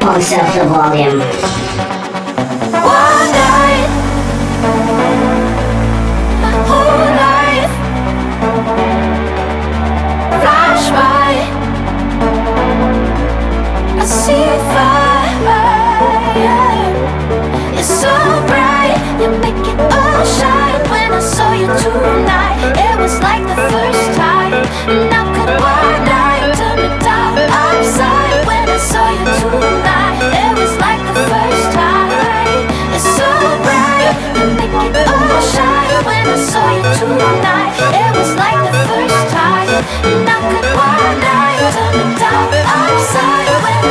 Pumps up the volume. One night, my whole life flash by. I see fire. It's so bright, you make it all shine. When I saw you tonight, it was like the first time. And I could one night turn it down upside. When I saw you tonight, it was like the first time. It's so bright, you make it all shine. When I saw you tonight, it was like the first time. And I could one night turn it down upside. When